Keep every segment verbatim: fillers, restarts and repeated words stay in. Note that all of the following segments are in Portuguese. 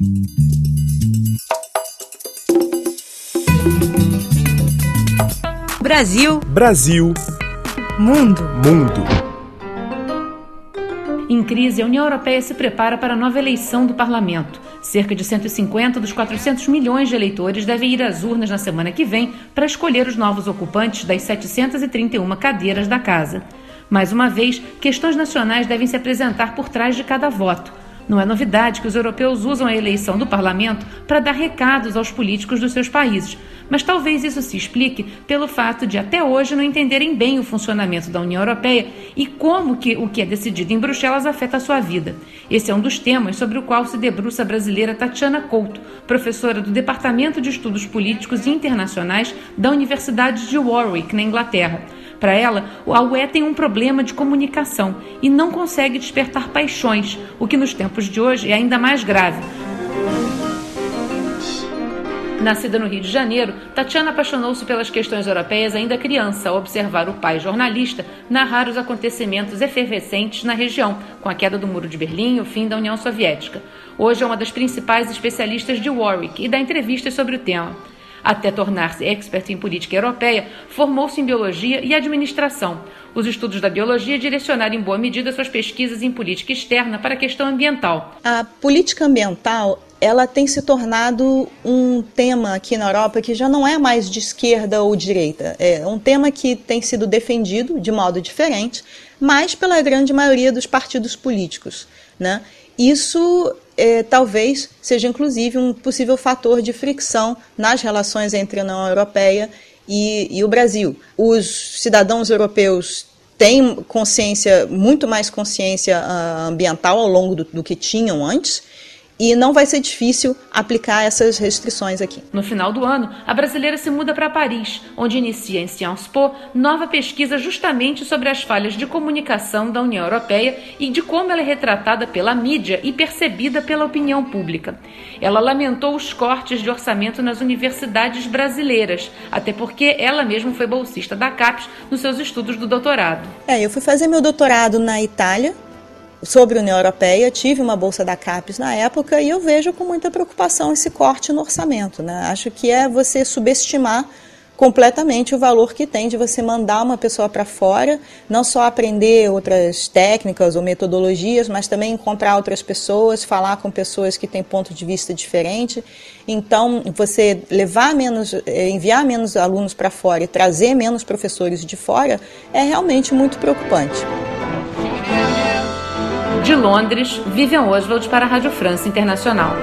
Brasil. Brasil. Mundo. Mundo. Em crise, a União Europeia se prepara para a nova eleição do Parlamento. Cerca de cento e cinquenta dos quatrocentos milhões de eleitores devem ir às urnas na semana que vem para escolher os novos ocupantes das setecentas e trinta e uma cadeiras da casa. Mais uma vez, questões nacionais devem se apresentar por trás de cada voto. Não é novidade que os europeus usam a eleição do parlamento para dar recados aos políticos dos seus países, mas talvez isso se explique pelo fato de até hoje não entenderem bem o funcionamento da União Europeia e como que o que é decidido em Bruxelas afeta a sua vida. Esse é um dos temas sobre o qual se debruça a brasileira Tatiana Couto, professora do Departamento de Estudos Políticos e Internacionais da Universidade de Warwick, na Inglaterra. Para ela, a U E tem um problema de comunicação e não consegue despertar paixões, o que nos tempos de hoje é ainda mais grave. Nascida no Rio de Janeiro, Tatiana apaixonou-se pelas questões europeias ainda criança, ao observar o pai jornalista narrar os acontecimentos efervescentes na região, com a queda do Muro de Berlim e o fim da União Soviética. Hoje é uma das principais especialistas de Warwick e dá entrevistas sobre o tema. Até tornar-se expert em política europeia, formou-se em biologia e administração. Os estudos da biologia direcionaram em boa medida suas pesquisas em política externa para a questão ambiental. A política ambiental, ela tem se tornado um tema aqui na Europa que já não é mais de esquerda ou direita. É um tema que tem sido defendido de modo diferente, mas pela grande maioria dos partidos políticos, né? Isso é, talvez seja inclusive um possível fator de fricção nas relações entre a União Europeia e, e o Brasil. Os cidadãos europeus têm consciência, muito mais consciência uh, ambiental ao longo do, do que tinham antes, e não vai ser difícil aplicar essas restrições aqui. No final do ano, a brasileira se muda para Paris, onde inicia em Sciences Po nova pesquisa justamente sobre as falhas de comunicação da União Europeia e de como ela é retratada pela mídia e percebida pela opinião pública. Ela lamentou os cortes de orçamento nas universidades brasileiras, até porque ela mesma foi bolsista da CAPES nos seus estudos do doutorado. É, eu fui fazer meu doutorado na Itália, sobre a União Europeia, tive uma bolsa da CAPES na época e eu vejo com muita preocupação esse corte no orçamento, né? Acho que é você subestimar completamente o valor que tem de você mandar uma pessoa para fora, não só aprender outras técnicas ou metodologias, mas também encontrar outras pessoas, falar com pessoas que têm ponto de vista diferente. Então, você levar menos, enviar menos alunos para fora e trazer menos professores de fora é realmente muito preocupante. De Londres, Vivian Oswald para a Rádio França Internacional.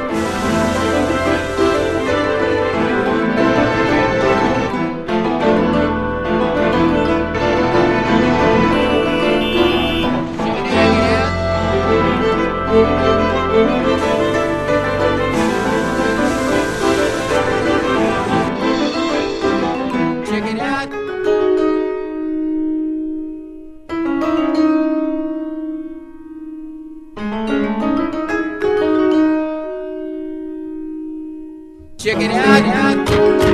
Check it out.